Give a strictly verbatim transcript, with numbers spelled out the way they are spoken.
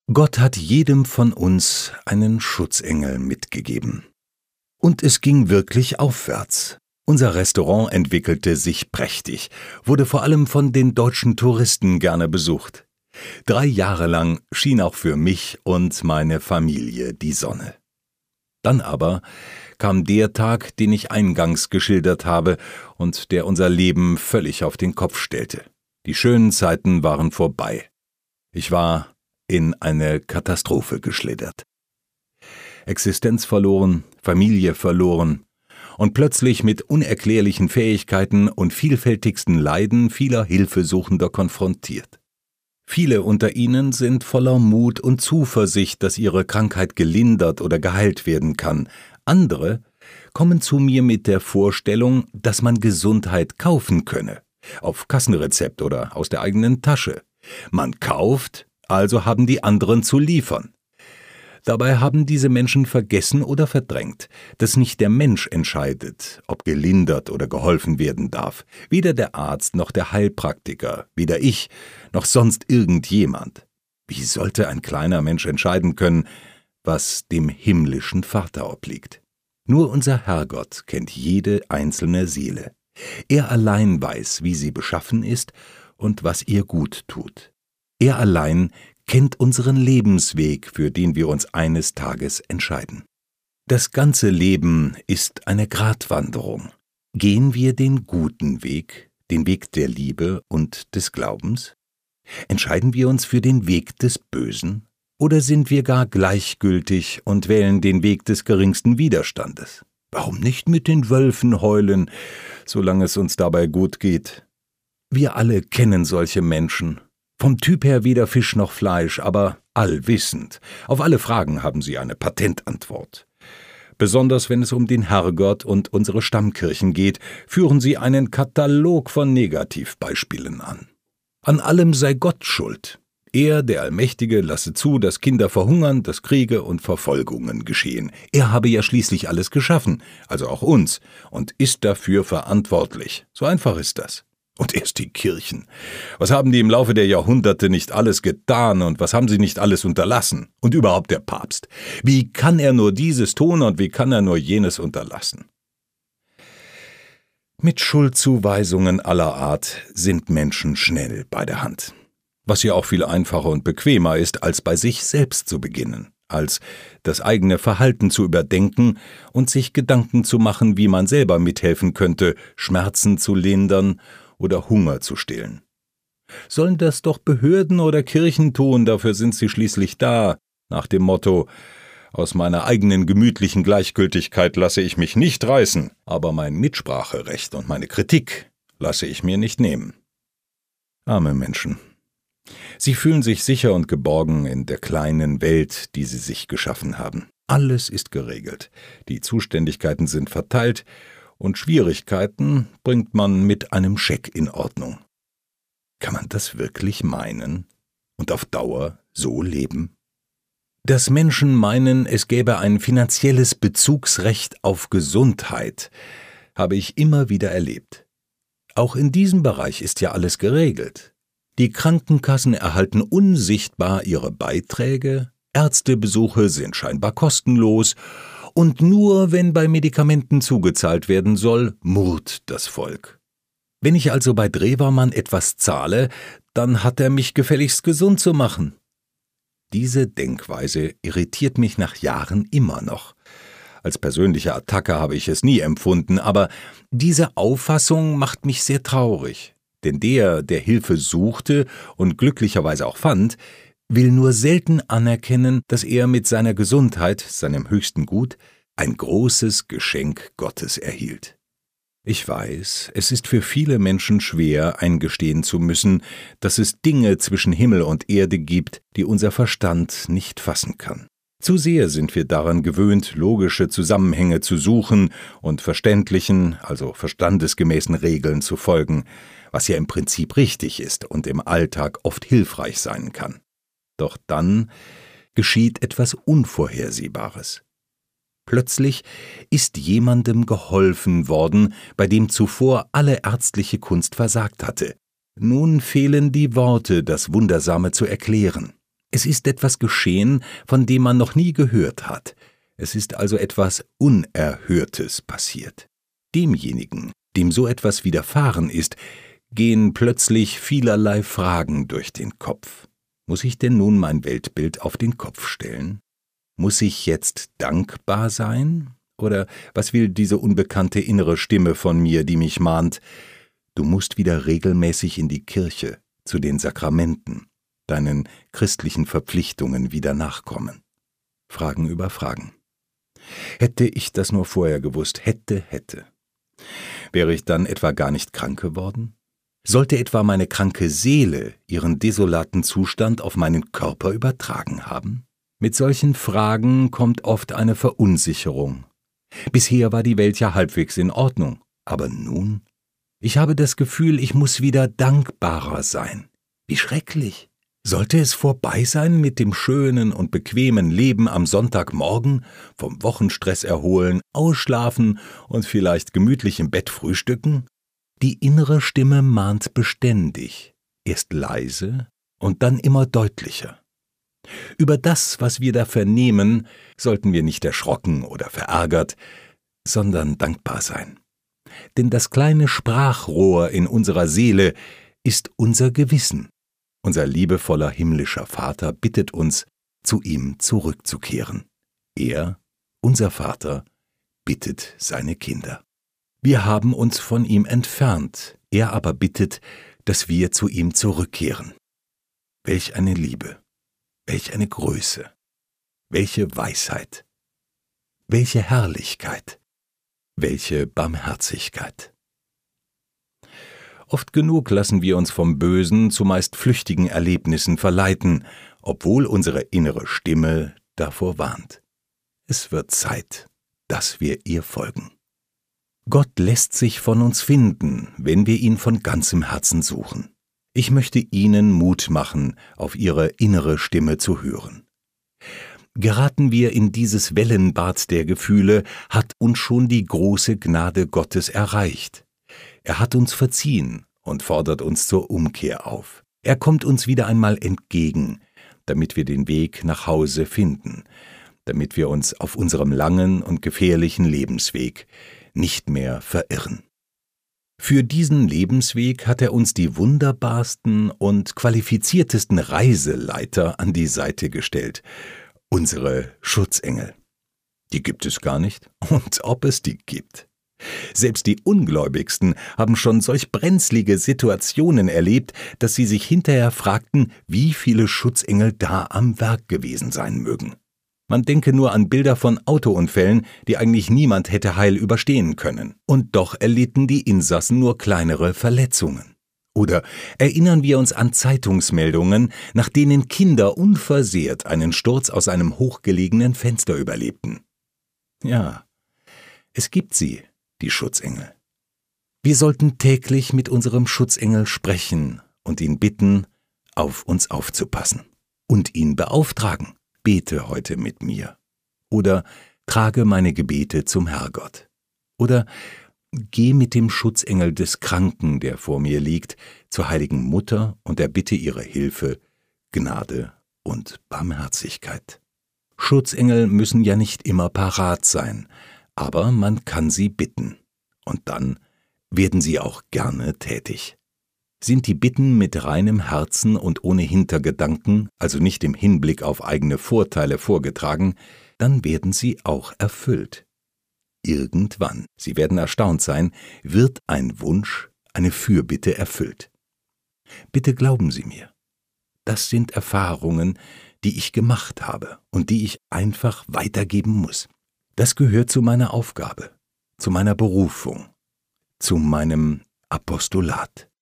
Gott hat jedem von uns einen Schutzengel mitgegeben. Und es ging wirklich aufwärts. Unser Restaurant entwickelte sich prächtig, wurde vor allem von den deutschen Touristen gerne besucht. Drei Jahre lang schien auch für mich und meine Familie die Sonne. Dann aber kam der Tag, den ich eingangs geschildert habe und der unser Leben völlig auf den Kopf stellte. Die schönen Zeiten waren vorbei. Ich war in eine Katastrophe geschlittert. Existenz verloren, Familie verloren und plötzlich mit unerklärlichen Fähigkeiten und vielfältigsten Leiden vieler Hilfesuchender konfrontiert. Viele unter ihnen sind voller Mut und Zuversicht, dass ihre Krankheit gelindert oder geheilt werden kann. Andere kommen zu mir mit der Vorstellung, dass man Gesundheit kaufen könne, auf Kassenrezept oder aus der eigenen Tasche. Man kauft, also haben die anderen zu liefern. Dabei haben diese Menschen vergessen oder verdrängt, dass nicht der Mensch entscheidet, ob gelindert oder geholfen werden darf. Weder der Arzt noch der Heilpraktiker, weder ich noch sonst irgendjemand. Wie sollte ein kleiner Mensch entscheiden können, was dem himmlischen Vater obliegt? Nur unser Herrgott kennt jede einzelne Seele. Er allein weiß, wie sie beschaffen ist und was ihr gut tut. Er allein kennt unseren Lebensweg, für den wir uns eines Tages entscheiden. Das ganze Leben ist eine Gratwanderung. Gehen wir den guten Weg, den Weg der Liebe und des Glaubens? Entscheiden wir uns für den Weg des Bösen? Oder sind wir gar gleichgültig und wählen den Weg des geringsten Widerstandes? Warum nicht mit den Wölfen heulen, solange es uns dabei gut geht? Wir alle kennen solche Menschen. Vom Typ her weder Fisch noch Fleisch, aber allwissend. Auf alle Fragen haben sie eine Patentantwort. Besonders wenn es um den Herrgott und unsere Stammkirchen geht, führen sie einen Katalog von Negativbeispielen an. An allem sei Gott schuld. Er, der Allmächtige, lasse zu, dass Kinder verhungern, dass Kriege und Verfolgungen geschehen. Er habe ja schließlich alles geschaffen, also auch uns, und ist dafür verantwortlich. So einfach ist das. Und erst die Kirchen. Was haben die im Laufe der Jahrhunderte nicht alles getan und was haben sie nicht alles unterlassen? Und überhaupt der Papst. Wie kann er nur dieses tun und wie kann er nur jenes unterlassen? Mit Schuldzuweisungen aller Art sind Menschen schnell bei der Hand. Was ja auch viel einfacher und bequemer ist, als bei sich selbst zu beginnen, als das eigene Verhalten zu überdenken und sich Gedanken zu machen, wie man selber mithelfen könnte, Schmerzen zu lindern oder Hunger zu stillen. Sollen das doch Behörden oder Kirchen tun, dafür sind sie schließlich da, nach dem Motto: Aus meiner eigenen gemütlichen Gleichgültigkeit lasse ich mich nicht reißen, aber mein Mitspracherecht und meine Kritik lasse ich mir nicht nehmen. Arme Menschen. Sie fühlen sich sicher und geborgen in der kleinen Welt, die sie sich geschaffen haben. Alles ist geregelt, die Zuständigkeiten sind verteilt, und Schwierigkeiten bringt man mit einem Scheck in Ordnung. Kann man das wirklich meinen und auf Dauer so leben? Dass Menschen meinen, es gäbe ein finanzielles Bezugsrecht auf Gesundheit, habe ich immer wieder erlebt. Auch in diesem Bereich ist ja alles geregelt. Die Krankenkassen erhalten unsichtbar ihre Beiträge, Ärztebesuche sind scheinbar kostenlos, und nur wenn bei Medikamenten zugezahlt werden soll, murrt das Volk. Wenn ich also bei Drewermann etwas zahle, dann hat er mich gefälligst gesund zu machen. Diese Denkweise irritiert mich nach Jahren immer noch. Als persönliche Attacke habe ich es nie empfunden, aber diese Auffassung macht mich sehr traurig. Denn der, der Hilfe suchte und glücklicherweise auch fand, will nur selten anerkennen, dass er mit seiner Gesundheit, seinem höchsten Gut, ein großes Geschenk Gottes erhielt. Ich weiß, es ist für viele Menschen schwer, eingestehen zu müssen, dass es Dinge zwischen Himmel und Erde gibt, die unser Verstand nicht fassen kann. Zu sehr sind wir daran gewöhnt, logische Zusammenhänge zu suchen und verständlichen, also verstandesgemäßen Regeln zu folgen, was ja im Prinzip richtig ist und im Alltag oft hilfreich sein kann. Doch dann geschieht etwas Unvorhersehbares. Plötzlich ist jemandem geholfen worden, bei dem zuvor alle ärztliche Kunst versagt hatte. Nun fehlen die Worte, das Wundersame zu erklären. Es ist etwas geschehen, von dem man noch nie gehört hat. Es ist also etwas Unerhörtes passiert. Demjenigen, dem so etwas widerfahren ist, gehen plötzlich vielerlei Fragen durch den Kopf. Muss ich denn nun mein Weltbild auf den Kopf stellen? Muss ich jetzt dankbar sein? Oder was will diese unbekannte innere Stimme von mir, die mich mahnt? Du musst wieder regelmäßig in die Kirche, zu den Sakramenten, deinen christlichen Verpflichtungen wieder nachkommen. Fragen über Fragen. Hätte ich das nur vorher gewusst, hätte, hätte. Wäre ich dann etwa gar nicht krank geworden? Sollte etwa meine kranke Seele ihren desolaten Zustand auf meinen Körper übertragen haben? Mit solchen Fragen kommt oft eine Verunsicherung. Bisher war die Welt ja halbwegs in Ordnung, aber nun? Ich habe das Gefühl, ich muss wieder dankbarer sein. Wie schrecklich! Sollte es vorbei sein mit dem schönen und bequemen Leben am Sonntagmorgen, vom Wochenstress erholen, ausschlafen und vielleicht gemütlich im Bett frühstücken? Die innere Stimme mahnt beständig, erst leise und dann immer deutlicher. Über das, was wir da vernehmen, sollten wir nicht erschrocken oder verärgert, sondern dankbar sein. Denn das kleine Sprachrohr in unserer Seele ist unser Gewissen. Unser liebevoller himmlischer Vater bittet uns, zu ihm zurückzukehren. Er, unser Vater, bittet seine Kinder. Wir haben uns von ihm entfernt, er aber bittet, dass wir zu ihm zurückkehren. Welch eine Liebe, welch eine Größe, welche Weisheit, welche Herrlichkeit, welche Barmherzigkeit. Oft genug lassen wir uns vom Bösen zu meist flüchtigen Erlebnissen verleiten, obwohl unsere innere Stimme davor warnt. Es wird Zeit, dass wir ihr folgen. Gott lässt sich von uns finden, wenn wir ihn von ganzem Herzen suchen. Ich möchte Ihnen Mut machen, auf Ihre innere Stimme zu hören. Geraten wir in dieses Wellenbad der Gefühle, hat uns schon die große Gnade Gottes erreicht. Er hat uns verziehen und fordert uns zur Umkehr auf. Er kommt uns wieder einmal entgegen, damit wir den Weg nach Hause finden, damit wir uns auf unserem langen und gefährlichen Lebensweg nicht mehr verirren. Für diesen Lebensweg hat er uns die wunderbarsten und qualifiziertesten Reiseleiter an die Seite gestellt, unsere Schutzengel. Die gibt es gar nicht, und ob es die gibt. Selbst die Ungläubigsten haben schon solch brenzlige Situationen erlebt, dass sie sich hinterher fragten, wie viele Schutzengel da am Werk gewesen sein mögen. Man denke nur an Bilder von Autounfällen, die eigentlich niemand hätte heil überstehen können. Und doch erlitten die Insassen nur kleinere Verletzungen. Oder erinnern wir uns an Zeitungsmeldungen, nach denen Kinder unversehrt einen Sturz aus einem hochgelegenen Fenster überlebten. Ja, es gibt sie, die Schutzengel. Wir sollten täglich mit unserem Schutzengel sprechen und ihn bitten, auf uns aufzupassen. Und ihn beauftragen: Bete heute mit mir. Oder trage meine Gebete zum Herrgott. Oder geh mit dem Schutzengel des Kranken, der vor mir liegt, zur heiligen Mutter und erbitte ihre Hilfe, Gnade und Barmherzigkeit. Schutzengel müssen ja nicht immer parat sein, aber man kann sie bitten. Und dann werden sie auch gerne tätig. Sind die Bitten mit reinem Herzen und ohne Hintergedanken, also nicht im Hinblick auf eigene Vorteile vorgetragen, dann werden sie auch erfüllt. Irgendwann, Sie werden erstaunt sein, wird ein Wunsch, eine Fürbitte erfüllt. Bitte glauben Sie mir, das sind Erfahrungen, die ich gemacht habe und die ich einfach weitergeben muss. Das gehört zu meiner Aufgabe, zu meiner Berufung, zu meinem Apostolat.